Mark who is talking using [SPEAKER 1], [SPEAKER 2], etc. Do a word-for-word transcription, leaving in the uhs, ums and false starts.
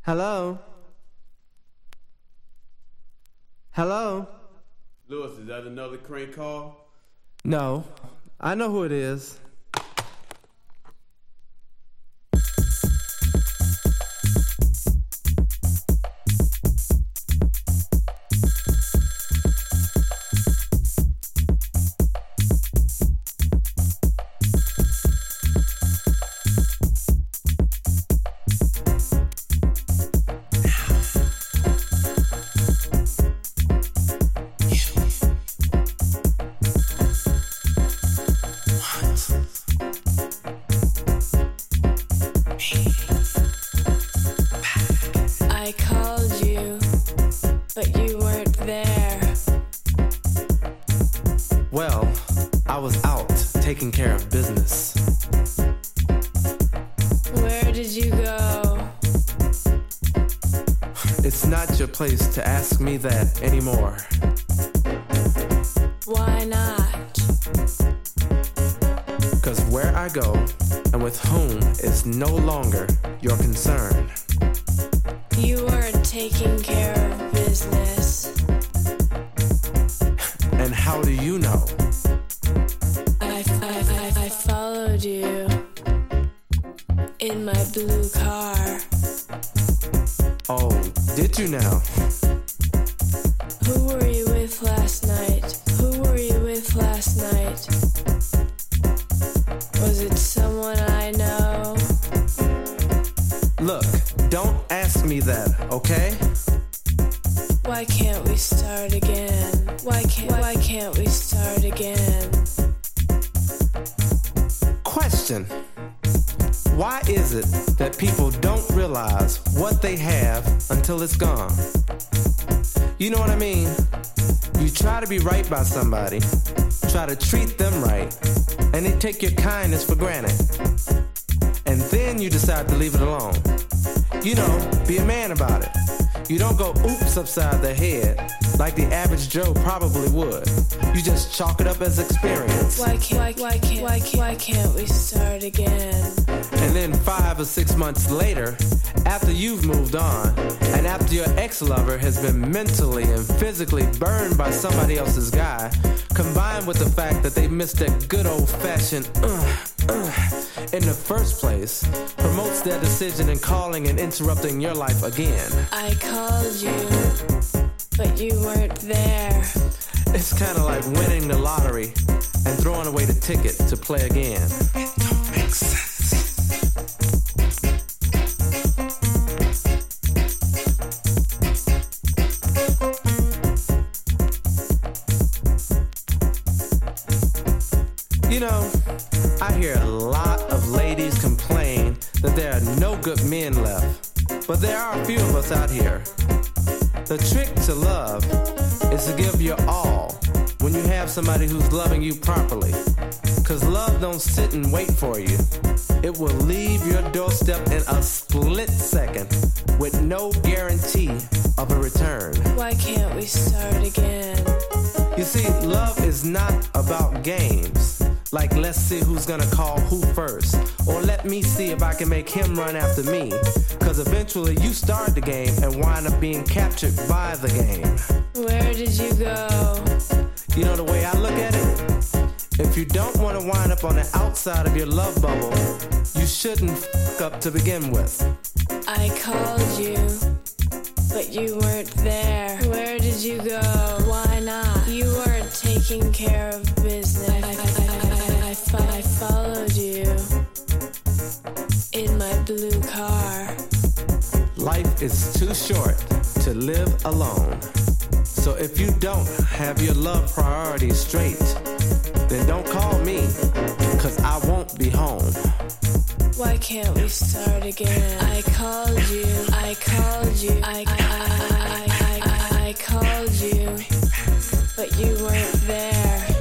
[SPEAKER 1] Hello? Hello?
[SPEAKER 2] Lewis, is that another crank call?
[SPEAKER 1] No, I know who it is.
[SPEAKER 3] I called you, but you weren't there.
[SPEAKER 1] Well, I was out taking care of business.
[SPEAKER 3] Where did you go?
[SPEAKER 1] It's not your place to ask me that anymore.
[SPEAKER 3] Why not?
[SPEAKER 1] 'Cause where I go and with whom is no longer your concern.
[SPEAKER 3] You weren't taking care of business.
[SPEAKER 1] And how do you know?
[SPEAKER 3] I, I, I, I followed you in my blue car.
[SPEAKER 1] Oh, did you now?
[SPEAKER 3] Who were you with last night? Who were you with last night? Was it someone I know?
[SPEAKER 1] Look, don't ask me that, okay?
[SPEAKER 3] Why can't we start again? Why can't, why can't we start again?
[SPEAKER 1] Question. Why is it that people don't realize what they have until it's gone? You know what I mean? You try to be right by somebody, try to treat them right, and they take your kindness for granted. And then you decide to leave it alone. You know, be a man about it. You don't go oops upside the head like the average Joe probably would. You just chalk it up as experience.
[SPEAKER 3] Why can't, why, why can't, why can't, why can't we start again?
[SPEAKER 1] And then five or six months later, after you've moved on, and after your ex-lover has been mentally and physically burned by somebody else's guy, combined with the fact that they missed that good old-fashioned uh, uh, in the first place, promotes their decision in calling and interrupting your life again.
[SPEAKER 3] I called you, but you weren't there.
[SPEAKER 1] It's kind of like winning the lottery and throwing away the ticket to play again. It don't make sense. You know, I hear a lot of ladies complain that there are no good men left, but there are a few of us out here. The trick to love is to give your all when you have somebody who's loving you properly. 'Cause love don't sit and wait for you. It will leave your doorstep in a split second with no guarantee of a return.
[SPEAKER 3] Why can't we start again?
[SPEAKER 1] You see, love is not about games. Like, let's see who's gonna call who first. Or let me see if I can make him run after me. 'Cause eventually you start the game and wind up being captured by the game.
[SPEAKER 3] Where did you go?
[SPEAKER 1] You know the way I look at it? If you don't want to wind up on the outside of your love bubble, you shouldn't f*** up to begin with.
[SPEAKER 3] I called you, but you weren't there. Where did you go? Why not? You weren't taking care of business. I, I, I, I, I, I followed you in my blue car.
[SPEAKER 1] Life is too short to live alone. So if you don't have your love priorities straight, then don't call me, 'cause I won't be home.
[SPEAKER 3] Why can't we start again? I called you, I called you, I, I, I, I, I, I called you, but you weren't there.